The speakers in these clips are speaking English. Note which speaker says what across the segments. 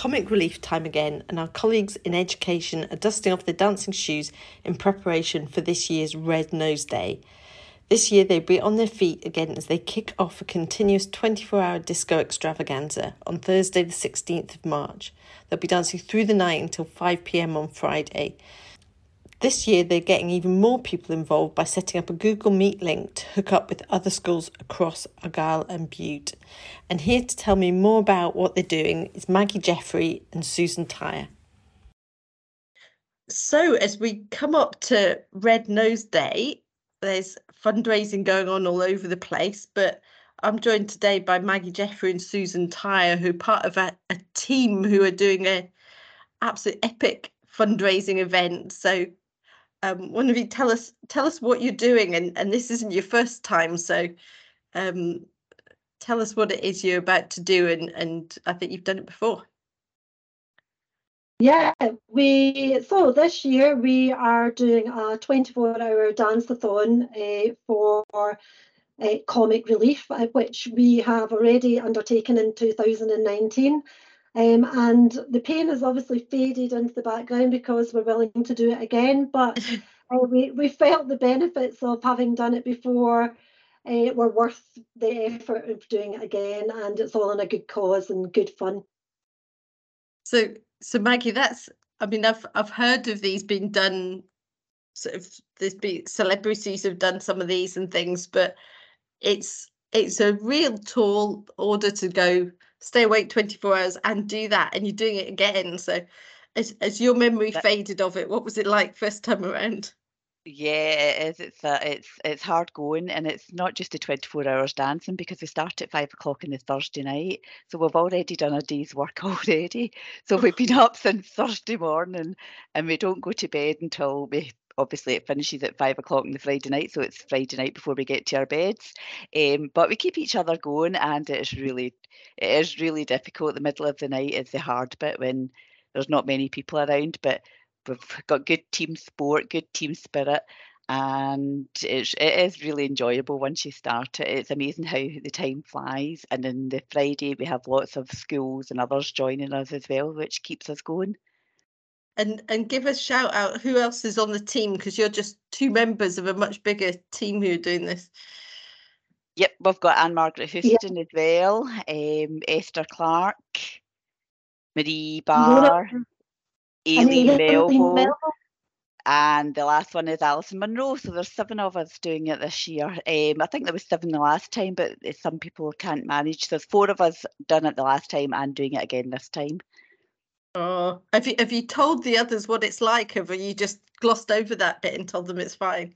Speaker 1: comic relief time again, and our colleagues in education are dusting off their dancing shoes in preparation for this year's Red Nose Day. This year they'll be on their feet again as they kick off a continuous 24-hour disco extravaganza on Thursday the 16th of March. They'll be dancing through the night until 5 p.m. on Friday. This year they're getting even more people involved by setting up a Google Meet link to hook up with other schools across Argyll and Bute. And here to tell me more about what they're doing is Maggie Jeffrey and Susan Tyre. So as we come up to Red Nose Day, there's fundraising going on all over the place, but I'm joined today by Maggie Jeffrey and Susan Tyre, who are part of a team who are doing an absolute epic fundraising event. So one of you tell us what you're doing, and this isn't your first time, so tell us what it is you're about to do, and I think you've done it before.
Speaker 2: Yeah, so this year we are doing a 24-hour dance-a-thon for comic relief, which we have already undertaken in 2019. And the pain has obviously faded into the background because we're willing to do it again. But we felt the benefits of having done it before were worth the effort of doing it again, and it's all in a good cause and good fun.
Speaker 1: So Maggie, I've heard of these being done. Sort of, celebrities have done some of these and things, but it's a real tall order to go stay awake 24 hours and do that, and you're doing it again. So as your memory faded of it, what was it like first time around?
Speaker 3: Yeah, it is. It's hard going, and it's not just the 24 hours dancing, because we start at 5 o'clock on the Thursday night. So we've already done a day's work already. So we've been up since Thursday morning, and we don't go to bed until obviously it finishes at 5 o'clock on the Friday night. So it's Friday night before we get to our beds. But we keep each other going, and it is really difficult. The middle of the night is the hard bit when there's not many people around, but we've got good team sport, good team spirit, and it is really enjoyable once you start it. It's amazing how the time flies. And then the Friday we have lots of schools and others joining us as well, which keeps us going.
Speaker 1: And give a shout out, who else is on the team, because you're just two members of a much bigger team who are doing this.
Speaker 3: Yep, we've got Anne-Margaret Houston as well, Esther Clark, Marie Barr, Aileen Melville, and the last one is Alison Monroe. So there's 7 of us doing it this year. I think there was 7 the last time, but some people can't manage. So there's 4 of us done it the last time and doing it again this time.
Speaker 1: Oh, have you told the others what it's like, or have you just glossed over that bit and told them it's fine?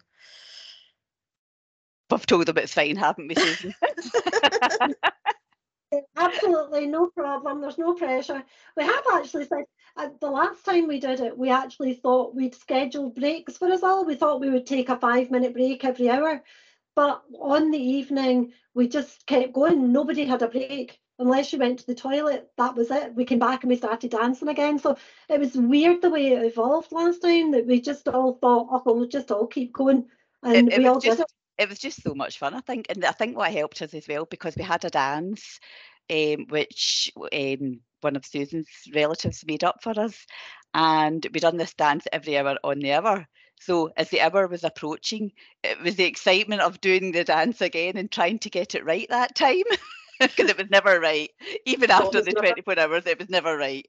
Speaker 3: We've told them it's fine, haven't we, Susan?
Speaker 2: Absolutely, no problem. There's no pressure. We have actually said the last time we did it, we actually thought we'd schedule breaks for us all. We thought we would take a 5-minute break every hour. But on the evening, we just kept going. Nobody had a break. Unless you went to the toilet, that was it. We came back and we started dancing again. So it was weird the way it evolved last time, that we just all thought, oh, we'll just all keep going. And we all did it.
Speaker 3: It was just so much fun, I think. And I think what helped us as well, because we had a dance, which one of Susan's relatives made up for us. And we done this dance every hour on the hour. So as the hour was approaching, it was the excitement of doing the dance again and trying to get it right that time, because it was never right. Even after the 24 hours, it was never right.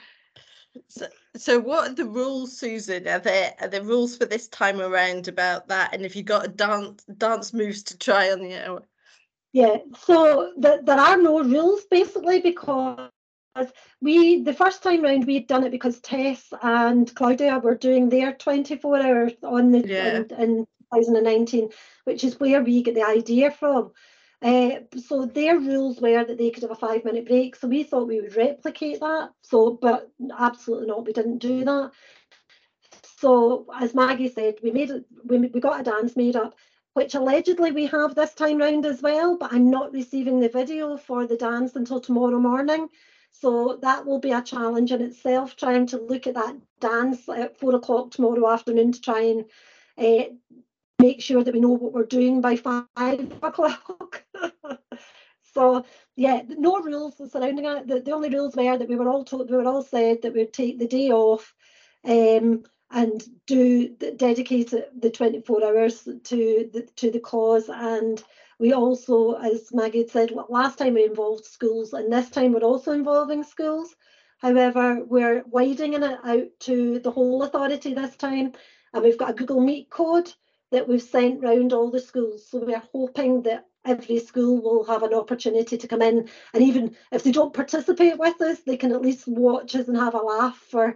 Speaker 1: So what are the rules, Susan? Are there rules for this time around about that? And if you got a dance moves to try on the hour?
Speaker 2: Yeah, so there are no rules basically, because the first time round we'd done it because Tess and Claudia were doing their 24 hours on in 2019, which is where we get the idea from. So their rules were that they could have a 5-minute break. So we thought we would replicate that. But absolutely not. We didn't do that. So as Maggie said, we got a dance made up, which allegedly we have this time round as well. But I'm not receiving the video for the dance until tomorrow morning. So that will be a challenge in itself, trying to look at that dance at 4 o'clock tomorrow afternoon to try and make sure that we know what we're doing by 5 o'clock. So yeah, no rules surrounding it. The only rules were that we were all told, we were all said that we'd take the day off, and dedicate the 24 hours to the cause. And we also, as Maggie had said, last time we involved schools, and this time we're also involving schools. However, we're widening it out to the whole authority this time, and we've got a Google Meet code that we've sent round all the schools. So we're hoping that every school will have an opportunity to come in, and even if they don't participate with us, they can at least watch us and have a laugh for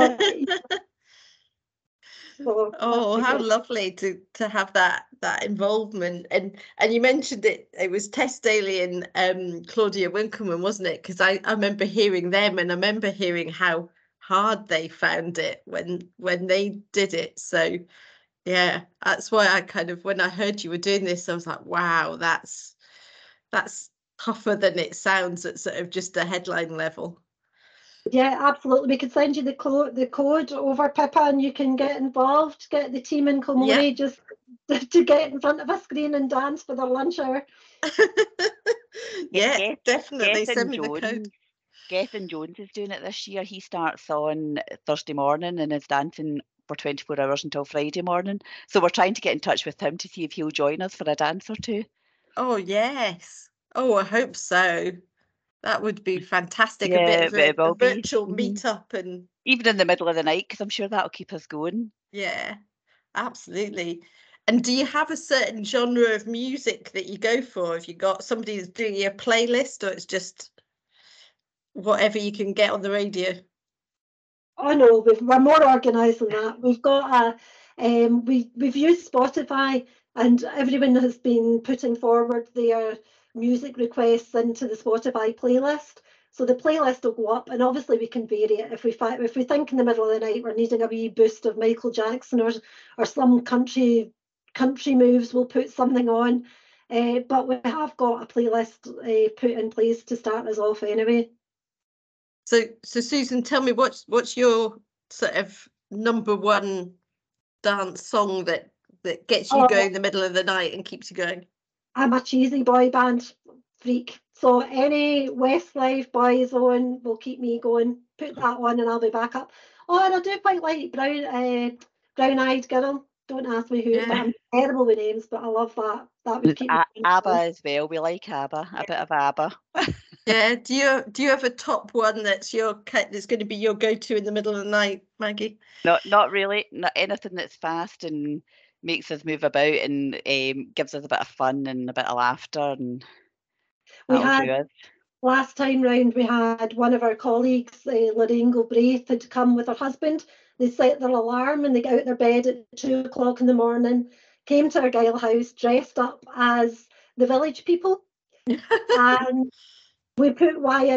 Speaker 2: so
Speaker 1: Oh, how lovely to have that involvement. And you mentioned it was Tess Daly and Claudia Winkleman, wasn't it? Because I remember hearing them, and I remember hearing how hard they found it when they did it. So yeah, that's why I kind of, when I heard you were doing this, I was like, wow, that's tougher than it sounds at sort of just a headline level.
Speaker 2: yeah, absolutely. We could send you the code over, Pippa, and you can get involved, get the team in Kilmorey just to get in front of a screen and dance for their lunch hour.
Speaker 1: Yeah, definitely. Send me the code.
Speaker 3: Gethin Jones is doing it this year. He starts on Thursday morning and is dancing for 24 hours until Friday morning. So we're trying to get in touch with him to see if he'll join us for a dance or two.
Speaker 1: Oh, yes. Oh, I hope so. That would be fantastic.
Speaker 3: Yeah,
Speaker 1: A bit of a virtual
Speaker 3: Mm-hmm.
Speaker 1: meetup, and
Speaker 3: even in the middle of the night, because I'm sure that'll keep us going.
Speaker 1: Yeah, absolutely. And do you have a certain genre of music that you go for? Have you got somebody that's doing your playlist, or it's just whatever you can get on the radio?
Speaker 2: Oh no, we're more organised than that. We've got we've used Spotify, and everyone has been putting forward their music requests into the Spotify playlist. So the playlist will go up, and obviously we can vary it if we think in the middle of the night we're needing a wee boost of Michael Jackson or some country moves, we'll put something on. But we have got a playlist put in place to start us off anyway.
Speaker 1: So Susan, tell me what's your sort of number one dance song that gets you going in the middle of the night and keeps you going?
Speaker 2: I'm a cheesy boy band freak, so any Westlife, Boyzone will keep me going. Put that on and I'll be back up. Oh, and I do quite like Brown Eyed Girl. Don't ask me who, but I'm terrible with names, but I love that. That would keep me
Speaker 3: ABBA as well. We like ABBA, a bit of ABBA.
Speaker 1: Yeah. Do you have a top one that's going to be your go-to in the middle of the night, Maggie?
Speaker 3: Not really. Not anything that's fast and makes us move about and gives us a bit of fun and a bit of laughter. And
Speaker 2: last time round, we had one of our colleagues, Lorraine Galbraith, had come with her husband. They set their alarm and they got out of their bed at 2 o'clock in the morning, came to Argyle House dressed up as the Village People. And we put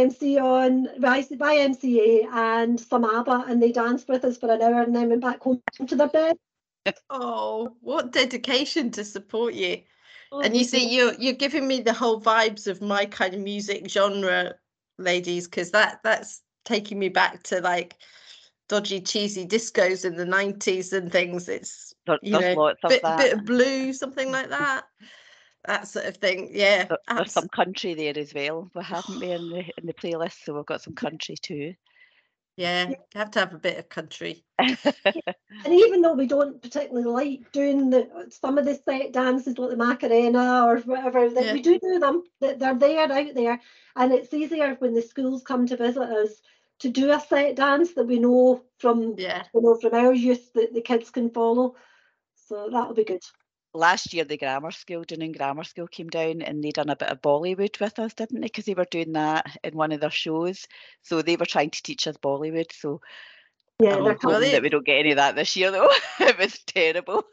Speaker 2: YMCA and some ABBA, and they danced with us for an hour and then went back home to their bed.
Speaker 1: Oh, what dedication to support you. And you see, you're giving me the whole vibes of my kind of music genre, ladies, because that's taking me back to like dodgy, cheesy discos in the 90s and things. It's
Speaker 3: lots of that.
Speaker 1: Bit of blues, something like that. That sort of thing. Yeah.
Speaker 3: There's some country there as well. We haven't we in the playlist, so we've got some country too.
Speaker 1: Yeah, you have to have a bit of country.
Speaker 2: And even though we don't particularly like doing some of the set dances like the Macarena or whatever, we do them. They're there, out there, and it's easier when the schools come to visit us to do a set dance that we know from our youth that the kids can follow. So that'll be good.
Speaker 3: Last year, the Dunning Grammar School came down and they done a bit of Bollywood with us, didn't they? Because they were doing that in one of their shows. So they were trying to teach us Bollywood. So
Speaker 2: yeah,
Speaker 3: I'm hoping that we don't get any of that this year, though. It was terrible.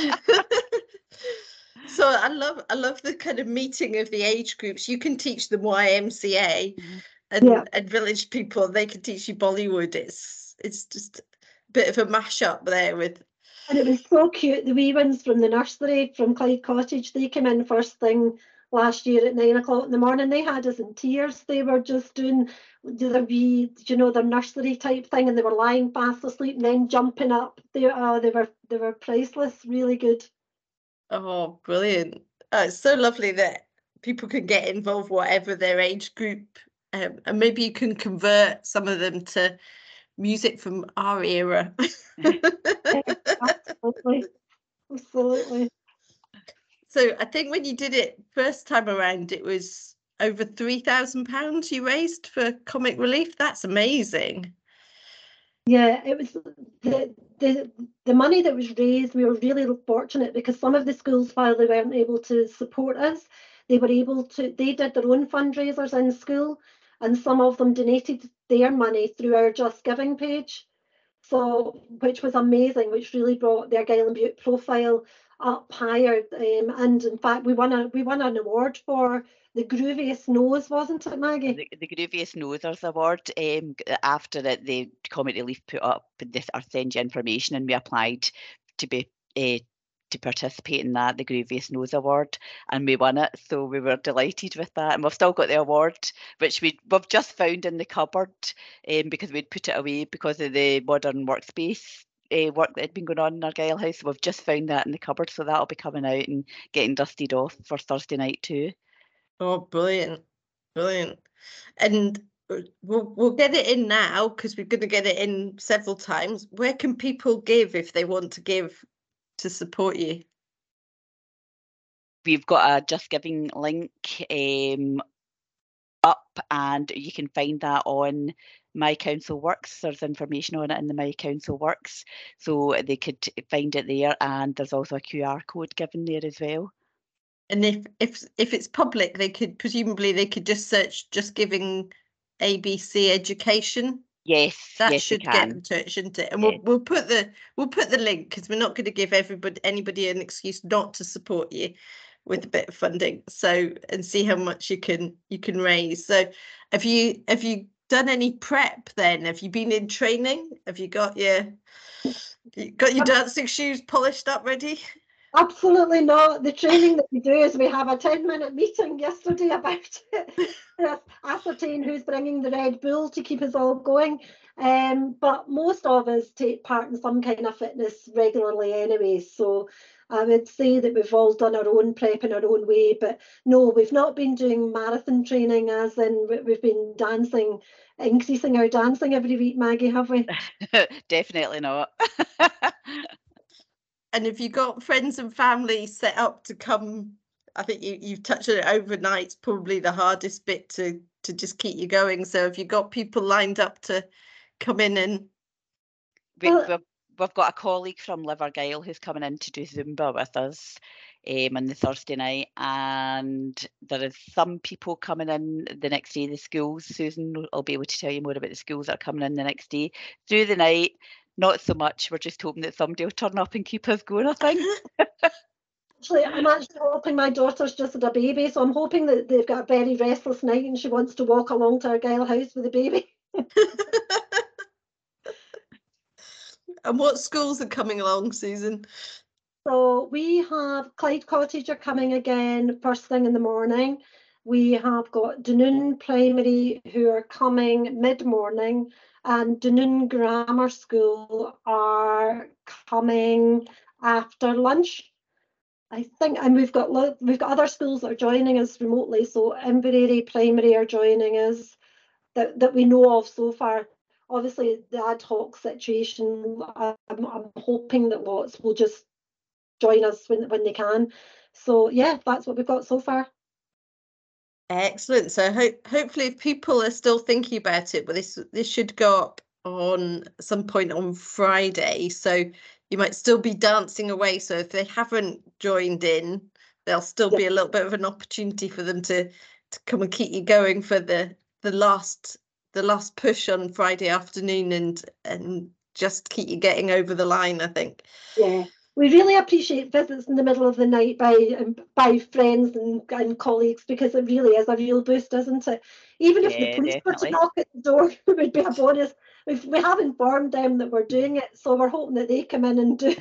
Speaker 1: So I love the kind of meeting of the age groups. You can teach them YMCA and Village People. They can teach you Bollywood. It's just a bit of a mashup there with.
Speaker 2: And it was so cute. The wee ones from the nursery from Clyde Cottage, they came in first thing last year at 9 o'clock in the morning. They had us in tears. They were just doing their wee, their nursery type thing, and they were lying fast asleep and then jumping up. They were priceless. Really good.
Speaker 1: Oh, brilliant! It's so lovely that people can get involved, whatever their age group, and maybe you can convert some of them to music from our era.
Speaker 2: Absolutely. Absolutely.
Speaker 1: So I think when you did it first time around, it was over £3,000 you raised for Comic Relief. That's amazing.
Speaker 2: Yeah, it was the money that was raised. We were really fortunate because some of the schools, while they weren't able to support us, they did their own fundraisers in school, and some of them donated their money through our Just Giving page. So, which was amazing, which really brought the Argyll and Bute profile up higher. And in fact, we won an award for the Grooviest Nose, wasn't it, Maggie?
Speaker 3: The Grooviest Nosers Award. After it, the Comic Relief put up this or send you information, and we applied to be to participate in that, the Grooviest Nose Award, and we won it. So we were delighted with that, and we've still got the award, which we've just found in the cupboard, because we'd put it away because of the modern workspace work that had been going on in Argyll House. So we've just found that in the cupboard, so that'll be coming out and getting dusted off for Thursday night too.
Speaker 1: Oh, brilliant. And we'll get it in now because we're going to get it in several times. Where can people give if they want to give to support you?
Speaker 3: We've got a Just Giving link up, and you can find that on My Council Works. There's information on it in the My Council Works, so they could find it there, and there's also a QR code given there as well.
Speaker 1: And if it's public, they could just search Just Giving ABC Education.
Speaker 3: Yes,
Speaker 1: that should get them to it, shouldn't it? And
Speaker 3: yes.
Speaker 1: we'll put the link, because we're not going to give anybody an excuse not to support you with a bit of funding. So, and see how much you can raise. So, have you done any prep then? Have you been in training? Have you got your dancing shoes polished up, ready?
Speaker 2: Absolutely not. The training that we do is we have a 10-minute meeting yesterday about it. Ascertain who's bringing the Red Bull to keep us all going. But most of us take part in some kind of fitness regularly anyway. So I would say that we've all done our own prep in our own way. But no, we've not been doing marathon training, as in we've been dancing, increasing our dancing every week, Maggie, have we?
Speaker 3: Definitely not.
Speaker 1: And have you got friends and family set up to come? I think you've touched on it. Overnight's probably the hardest bit to just keep you going. So have you got people lined up to come in? And
Speaker 3: we've got a colleague from Live Argyll who's coming in to do Zumba with us on the Thursday night, and there is some people coming in the next day. The schools, Susan will be able to tell you more about the schools that are coming in the next day. Through the night, not so much. We're just hoping that somebody will turn up and keep us going, I think.
Speaker 2: Actually, I'm actually hoping, my daughter's just had a baby, so I'm hoping that they've got a very restless night and she wants to walk along to Argyll House with the baby.
Speaker 1: And what schools are coming along, Susan?
Speaker 2: So we have Clyde Cottage are coming again first thing in the morning. We have got Dunoon Primary who are coming mid-morning, and Dunoon Grammar School are coming after lunch, I think. And we've got other schools that are joining us remotely. So Inveraray Primary are joining us that we know of so far. Obviously, the ad hoc situation, I'm hoping that lots will just join us when they can. So yeah, that's what we've got so far.
Speaker 1: Excellent. So hopefully, if people are still thinking about it, but this should go up on some point on Friday, so you might still be dancing away. So if they haven't joined in, there'll still be a little bit of an opportunity for them to come and keep you going for the last push on Friday afternoon, and just keep you getting over the line, I think.
Speaker 2: Yeah. We really appreciate visits in the middle of the night by friends and colleagues, because it really is a real boost, isn't it? Even if the police were to knock at the door, it would be a bonus. We have informed them that we're doing it, so we're hoping that they come in and do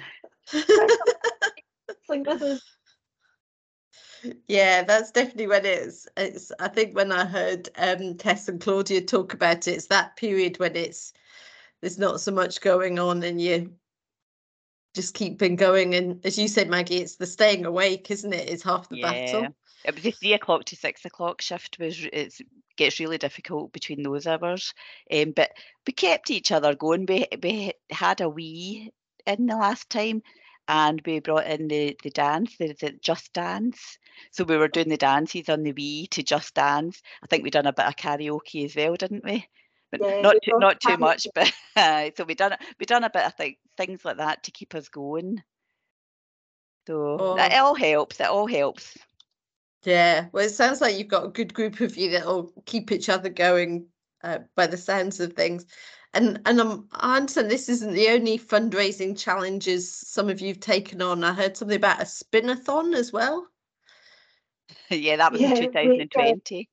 Speaker 2: sing with us.
Speaker 1: Yeah, that's definitely when it's. I think when I heard Tess and Claudia talk about it, it's that period when there's not so much going on, and just keeping going. And as you said, Maggie, it's the staying awake, isn't it? Is half the battle.
Speaker 3: It was the 3 o'clock to 6 o'clock shift. It gets really difficult between those hours. But we kept each other going. We had a wee in the last time, and we brought in the dance, the Just Dance. So we were doing the dances on the Wii to Just Dance. I think we done a bit of karaoke as well, didn't we? But
Speaker 2: Yeah,
Speaker 3: not too much, but so we done a bit of things like that to keep us going. So it all helps. It all helps.
Speaker 1: Yeah, well, it sounds like you've got a good group of you that'll keep each other going by the sounds of things. And I understand this isn't the only fundraising challenges some of you've taken on. I heard something about a spin-a-thon as well.
Speaker 3: Yeah, that was in 2020.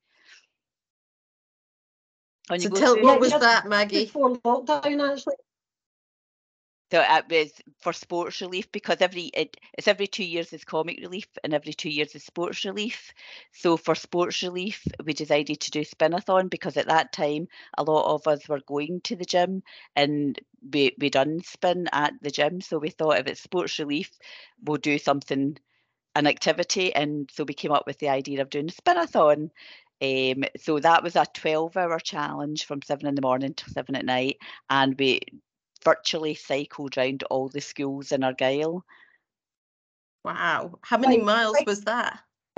Speaker 1: So tell, what was that, Maggie?
Speaker 2: Before lockdown, actually.
Speaker 3: So it was for Sports Relief, because it's every 2 years is Comic Relief and every 2 years is Sports Relief. So for Sports Relief, we decided to do Spin-a-thon, because at that time a lot of us were going to the gym and we done spin at the gym. So we thought, if it's Sports Relief, we'll do something, an activity, and so we came up with the idea of doing a Spin-a-thon. So that was a 12-hour challenge from 7 in the morning to 7 at night, and we virtually cycled round all the schools in Argyll.
Speaker 1: Wow. How many miles was that?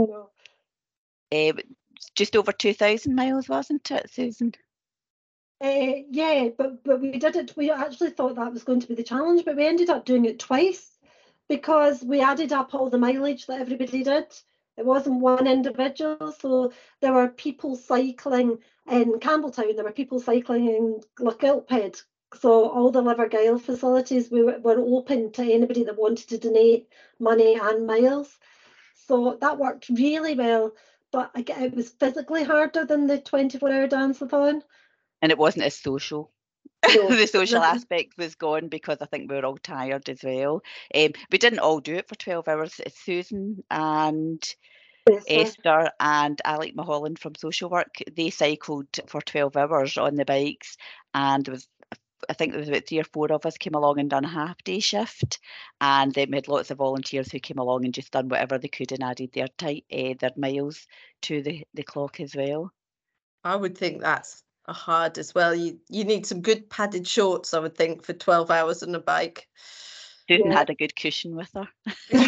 Speaker 3: Just over 2,000 miles, wasn't it, Susan?
Speaker 2: Yeah, but we did it. We actually thought that was going to be the challenge, but we ended up doing it twice, because we added up all the mileage that everybody did. It wasn't one individual. So there were people cycling in Campbelltown, there were people cycling in Lochgilphead. So all the Live Argyll facilities were open to anybody that wanted to donate money and miles. So that worked really well, but again, it was physically harder than the 24-hour dance-a-thon.
Speaker 3: And it wasn't as social. No. The social aspect was gone, because I think we were all tired as well. We didn't all do it for 12 hours. Susan and Esther and Alec Mulholland from social work, they cycled for 12 hours on the bikes, and I think there was about 3 or 4 of us came along and done a half-day shift, and then we had lots of volunteers who came along and just done whatever they could and added their miles to the clock as well.
Speaker 1: I would think that's hard as well. You need some good padded shorts, I would think, for 12 hours on a bike.
Speaker 3: Susan had a good cushion with her.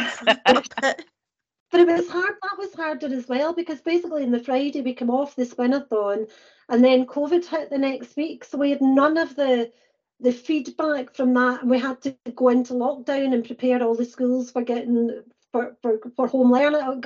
Speaker 2: But it was hard. That was harder as well, because basically on the Friday we came off the Spin-a-thon, and then COVID hit the next week, so we had none of the feedback from that, and we had to go into lockdown and prepare all the schools for getting for home learning.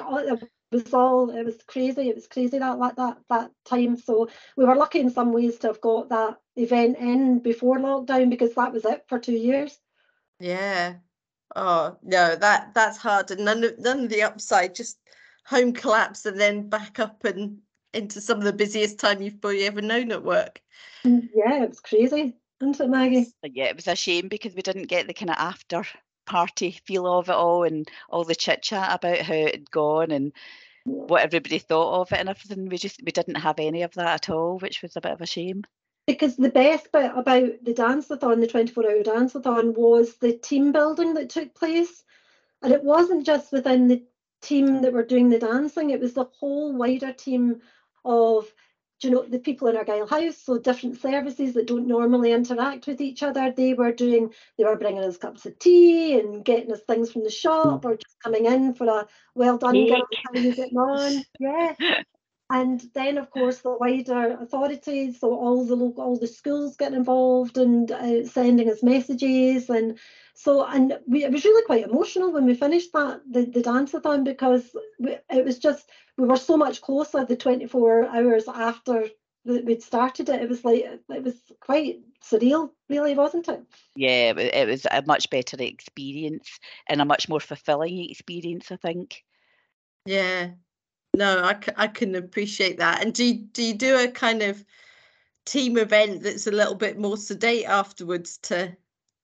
Speaker 2: It was crazy that time. So we were lucky in some ways to have got that event in before lockdown, because that was it for 2 years.
Speaker 1: Yeah. Oh no, that's hard, and none of the upside, just home collapse and then back up and into some of the busiest time you've probably ever known at work.
Speaker 2: Yeah, it was crazy, wasn't it, Maggie?
Speaker 3: Yeah, it was a shame, because we didn't get the kind of after party feel of it all, and all the chit chat about how it had gone and what everybody thought of it and everything. We didn't have any of that at all, which was a bit of a shame.
Speaker 2: Because the best bit about the dance-a-thon, the 24-hour dance-a-thon, was the team building that took place. And it wasn't just within the team that were doing the dancing, it was the whole wider team of, the people in Argyll House, so different services that don't normally interact with each other. They were bringing us cups of tea and getting us things from the shop, or just coming in for a well done, girls, how are you getting on? Yeah. And then, of course, the wider authorities, so all the schools getting involved and sending us messages, and it was really quite emotional when we finished the dance-a-thon, because it was just, we were so much closer the 24 hours after we'd started it. It was quite surreal, really, wasn't it?
Speaker 3: Yeah, it was a much better experience and a much more fulfilling experience, I think.
Speaker 1: Yeah. No, I can appreciate that. And do you do a kind of team event that's a little bit more sedate afterwards to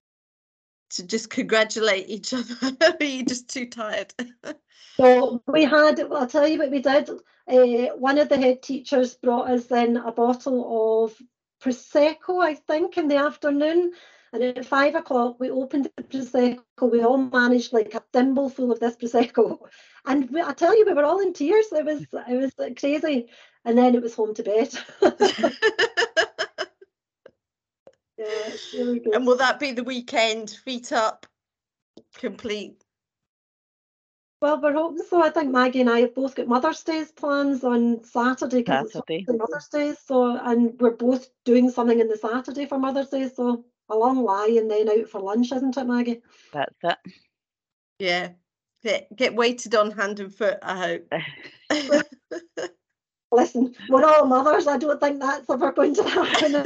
Speaker 1: just congratulate each other? Are you just too tired?
Speaker 2: So I'll tell you what we did. One of the head teachers brought us in a bottle of Prosecco, I think, in the afternoon. And at 5 o'clock, we opened the Prosecco. We all managed like a thimble full of this Prosecco. And I tell you, we were all in tears. It was like crazy. And then it was home to bed. Yeah, it's really good.
Speaker 1: And will that be the weekend, feet up, complete?
Speaker 2: Well, we're hoping so. I think Maggie and I have both got Mother's Day's plans on Saturday because it's Mother's Day. So, and we're both doing something on the Saturday for Mother's Day. So a long lie and then out for lunch, isn't it, Maggie?
Speaker 3: That's it.
Speaker 1: Yeah. Get weighted on hand and foot, I hope.
Speaker 2: Listen, we're all mothers. I don't think that's ever going to happen.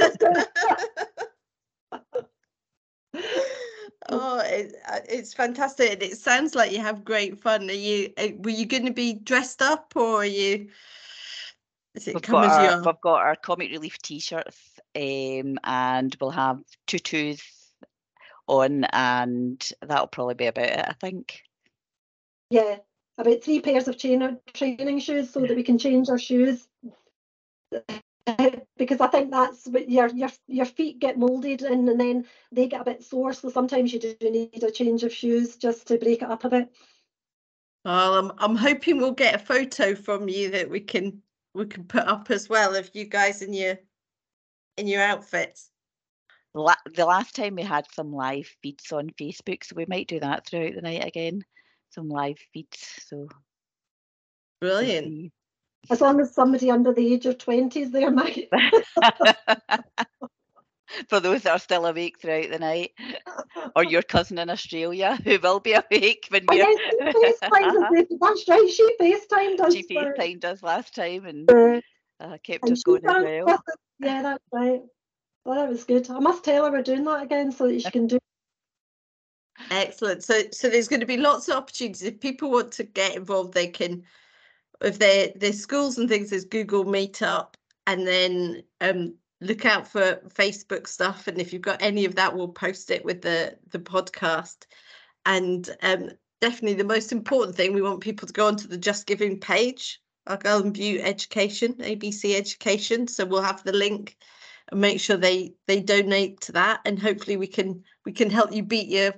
Speaker 1: Oh, it's fantastic. And it sounds like you have great fun. Were you going to be dressed up, or are you?
Speaker 3: We've got our Comic Relief t-shirts, and we'll have tutus on, and that'll probably be about it, I think.
Speaker 2: Yeah, about 3 pairs of training shoes so that we can change our shoes. Because I think that's what your feet get moulded in, and then they get a bit sore. So sometimes you do need a change of shoes just to break it up a bit.
Speaker 1: Well, I'm hoping we'll get a photo from you that we can put up as well of you guys in your outfits.
Speaker 3: The last time we had some live feeds on Facebook, so we might do that throughout the night again. Some live feeds. So
Speaker 1: brilliant.
Speaker 2: As long as somebody under the age of 20 is there, Maggie.
Speaker 3: For those that are still awake throughout the night, or your cousin in Australia who will be awake when you're.
Speaker 2: That's right. She FaceTimed us.
Speaker 3: She FaceTimed us last time and kept us going as well.
Speaker 2: Yeah, that's right. Well, that was good. I must tell her we're doing that again so that she can do.
Speaker 1: Excellent. So there's going to be lots of opportunities. If people want to get involved, they can. If there's schools and things, there's Google Meetup, and then look out for Facebook stuff. And if you've got any of that, we'll post it with the podcast. And definitely the most important thing, we want people to go onto the Just Giving page, Argyll and Bute Education, ABC Education. So we'll have the link and make sure they donate to that. And hopefully we can help you beat your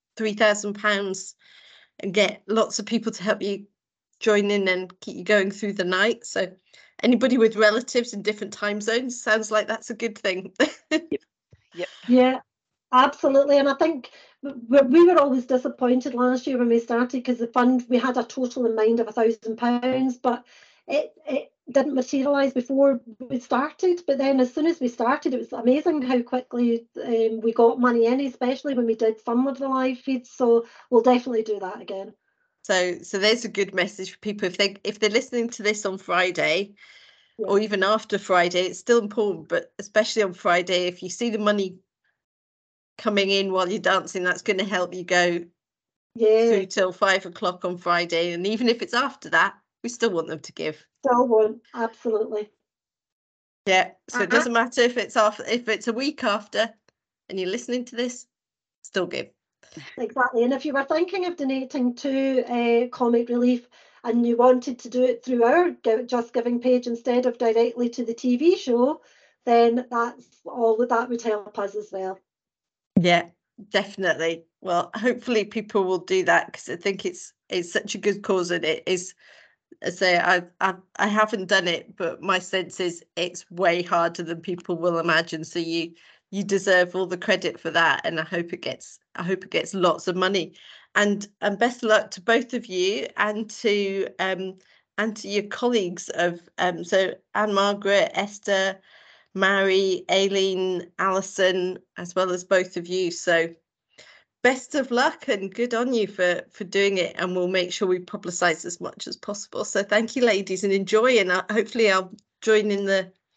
Speaker 1: £3,000 and get lots of people to help you join in and keep you going through the night. So anybody with relatives in different time zones, sounds like that's a good thing.
Speaker 3: Yep.
Speaker 2: Yeah, absolutely. And I think we were always disappointed last year when we started because the fund, we had a total in mind of £1,000, but it didn't materialise before we started. But then as soon as we started, it was amazing how quickly we got money in, especially when we did some of the live feeds. So we'll definitely do that again.
Speaker 1: So there's a good message for people. If they're listening to this on Friday, or even after Friday, it's still important, but especially on Friday, if you see the money coming in while you're dancing, that's going to help you go through till 5 o'clock on Friday. And even if it's after that, we still want them to give.
Speaker 2: Still want, absolutely.
Speaker 1: Yeah. So it doesn't matter if it's a week after and you're listening to this, still give.
Speaker 2: Exactly. And if you were thinking of donating to Comic Relief and you wanted to do it through our Just Giving page instead of directly to the TV show, then that's all that would help us as well.
Speaker 1: Yeah, definitely. Well, hopefully people will do that because I think it's such a good cause, and it is. I say I haven't done it, but my sense is it's way harder than people will imagine. So you deserve all the credit for that, and I hope it gets lots of money, and best of luck to both of you and to your colleagues of so Anne-Margaret, Esther, Mary, Aileen, Alison, as well as both of you. So best of luck and good on you for doing it, and we'll make sure we publicise as much as possible. So thank you, ladies, and enjoy, and hopefully I'll join in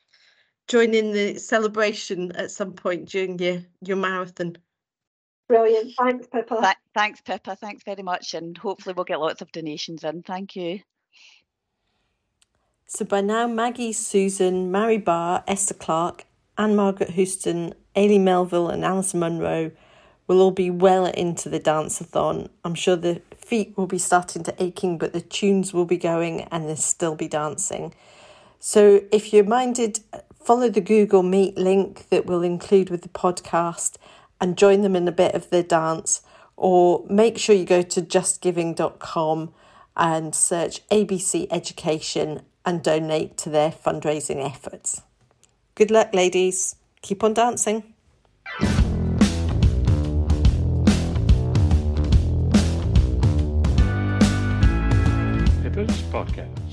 Speaker 1: the celebration at some point during your marathon.
Speaker 2: Brilliant. Thanks, Pippa.
Speaker 3: Thanks, Pippa. Thanks very much, and hopefully we'll get lots of donations in. Thank you.
Speaker 1: So by now, Maggie, Susan, Mary Barr, Esther Clark, Anne-Margaret Houston, Aileen Melville and Alison Munro will all be well into the dance-a-thon. I'm sure the feet will be starting to aching, but the tunes will be going and they'll still be dancing. So if you're minded, follow the Google Meet link that we'll include with the podcast, and join them in a bit of their dance, or make sure you go to justgiving.com and search ABC Education and donate to their fundraising efforts. Good luck, ladies. Keep on dancing.
Speaker 4: Hippos Podcast.